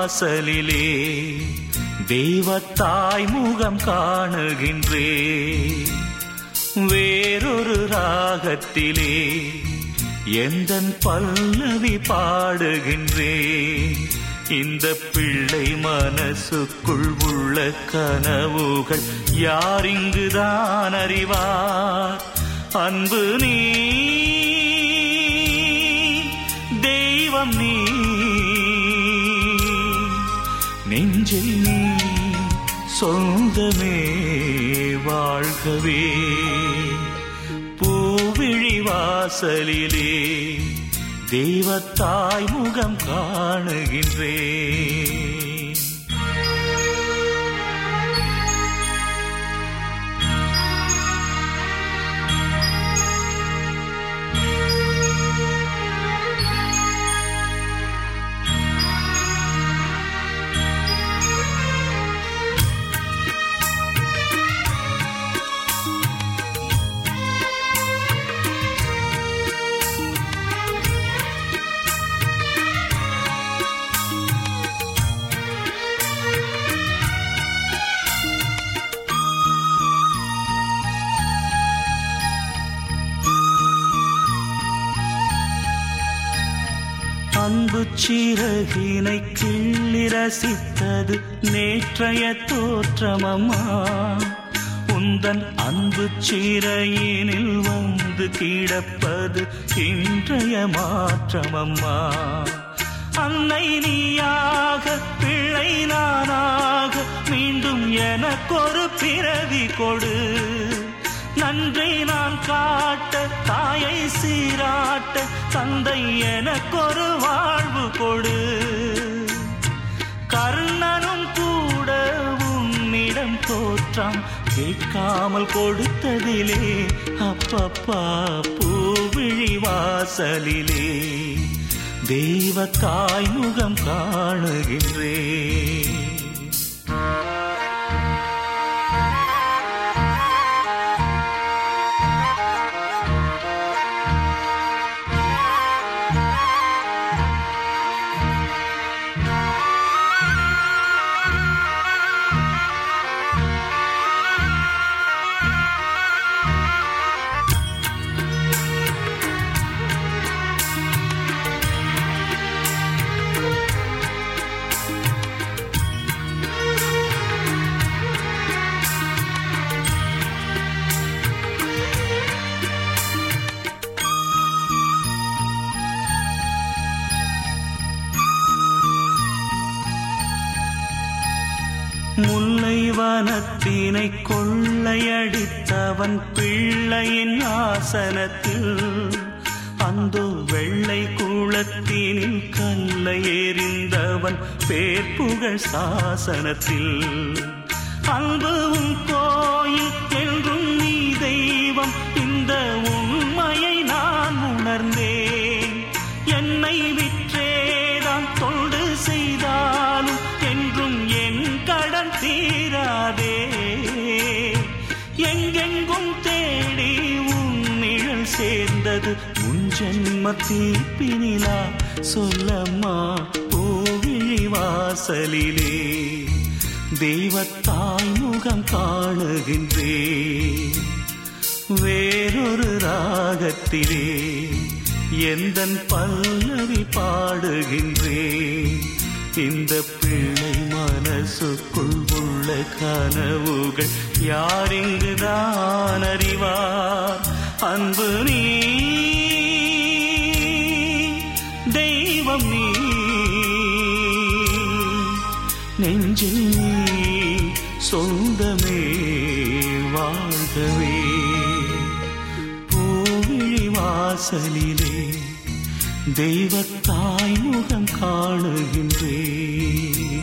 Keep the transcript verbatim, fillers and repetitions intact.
வாசலிலே தெய்வத்தாய் முகம் காணுகின்றே. வேறொரு ராகத்திலே எந்தன் பல்லவி பாடுகின்றே. இந்த பிள்ளை மனசுக்குள் உள்ள கனவுகள் யாரிங்குதான் அறிவார்? அன்பு நீ, தெய்வம் நீ, நெஞ்சில் நீ, சொந்தமே வாழ்கவே. பூவிழி வாசலிலே தெய்வத்தாய் முகம் காணுகின்றேன். அன்பு சிறகினை கிள்ளி ரசித்தது நேற்றைய தோற்றமம்மா. உந்தன் அன்பு சிறையினில் வந்து கிடப்பது இன்றைய மாற்றமம்மா. அன்னை நீயாக பிள்ளை நானாக மீண்டும் எனக்கொரு பிறவி கொடு. நன்றி நான் காட்ட தாயை சீராட்ட தந்தை எனக்கொரு வாழ்வு கொடு. கர்ணனும் கூட உன்னிடம் தோற்றான் கேட்காமல் கொடுத்ததிலே. அப்பப்பா பூவிழி வாசலிலே தெய்வத்தாய் முகம் காணுகின்றேன். முல்லை வனத்தினை கொள்ளையடித்தவன் பிள்ளையின் ஆசனத்தில், அந்தோ வெள்ளை குளத்தினில் கல்லை எறிந்தவன் பேர்புகழ் சாசனத்தில். அன்பும் கோயில் என்றும் நீ தெய்வம், இந்த உண்மையை நான் உணர்ந்தேன். என்னை விற்றேதான் தொண்டு செய்தாலும் என்றும் என் கடன் தீராதே. எங்கெங்கும் தேடி உன் நிழல் சேர்ந்தது உன் ஜென்ம தீப்பினிலா. சொல்லம்மா பூவிழி வாசலிலே தெய்வத்தாய் முகம் காணுகின்றேன். வேறொரு ராகத்திலே எந்தன் பல்லவி பாடுகின்றேன். இந்த பிள்ளை மனசுக்குள் உள்ள கனவுகள் யாரிங்குதான் அறிவார்? அன்பு நீ, தெய்வம் நீ, நெஞ்சில் நீ, சொந்தமே வாழ்கவே. பூவிழி வாசலிலே தெய்வத்தாய் முகம் காணுகின்றேன்.